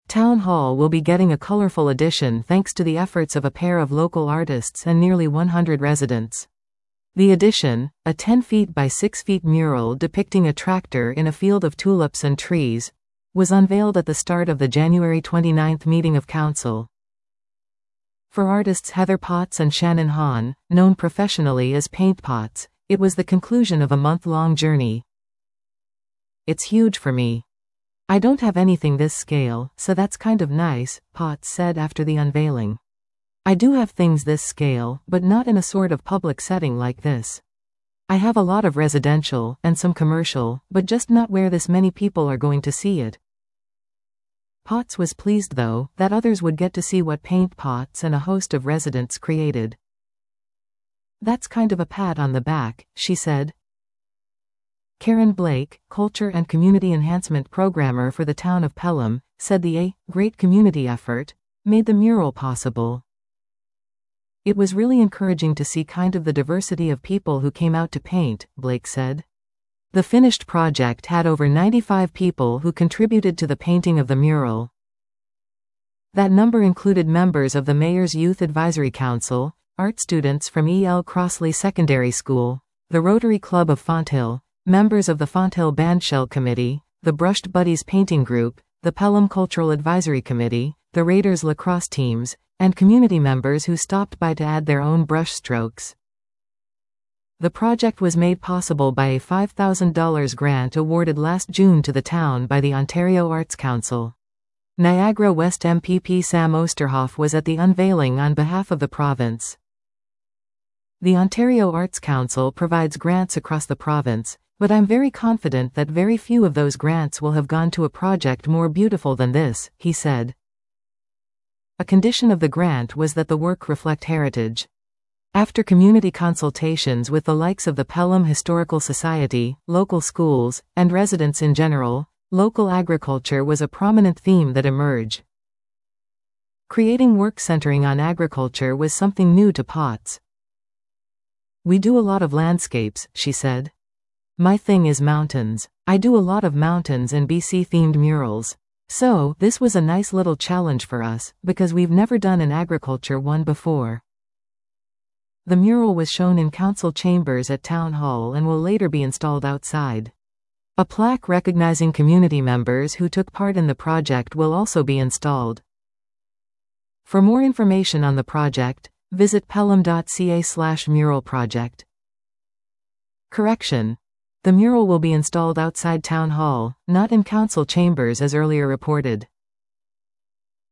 Town Hall will be getting a colorful addition thanks to the efforts of a pair of local artists and nearly 100 residents. The addition, a 10 feet by 6 feet mural depicting a tractor in a field of tulips and trees, was unveiled at the start of the January 29 meeting of council. For artists Heather Potts and Shannon Hahn, known professionally as Paint Pots, it was the conclusion of a month-long journey. "It's huge for me. I don't have anything this scale, so that's kind of nice," Potts said after the unveiling. "I do have things this scale, but not in a sort of public setting like this. I have a lot of residential, and some commercial, but just not where this many people are going to see it." Potts was pleased, though, that others would get to see what Paint Pots and a host of residents created. "That's kind of a pat on the back," she said. Karen Blake, Culture and Community Enhancement Programmer for the town of Pelham, said the great community effort made the mural possible. "It was really encouraging to see kind of the diversity of people who came out to paint," Blake said. The finished project had over 95 people who contributed to the painting of the mural. That number included members of the Mayor's Youth Advisory Council, art students from E.L. Crossley Secondary School, the Rotary Club of Fonthill, members of the Fonthill Bandshell Committee, the Brushed Buddies Painting Group, the Pelham Cultural Advisory Committee, the Raiders lacrosse teams, and community members who stopped by to add their own brush strokes. The project was made possible by a $5,000 grant awarded last June to the town by the Ontario Arts Council. Niagara West MPP Sam Osterhoff was at the unveiling on behalf of the province. The Ontario Arts Council provides grants across the province, but I'm very confident that very few of those grants will have gone to a project more beautiful than this, he said. A condition of the grant was that the work reflect heritage. After community consultations with the likes of the Pelham Historical Society, local schools, and residents in general, local agriculture was a prominent theme that emerged. Creating work centering on agriculture was something new to Potts. "We do a lot of landscapes," she said. "My thing is mountains. I do a lot of mountains and BC-themed murals. So, this was a nice little challenge for us, because we've never done an agriculture one before." The mural was shown in council chambers at Town Hall and will later be installed outside. A plaque recognizing community members who took part in the project will also be installed. For more information on the project, visit pelham.ca/mural project. Correction. The mural will be installed outside Town Hall, not in council chambers as earlier reported.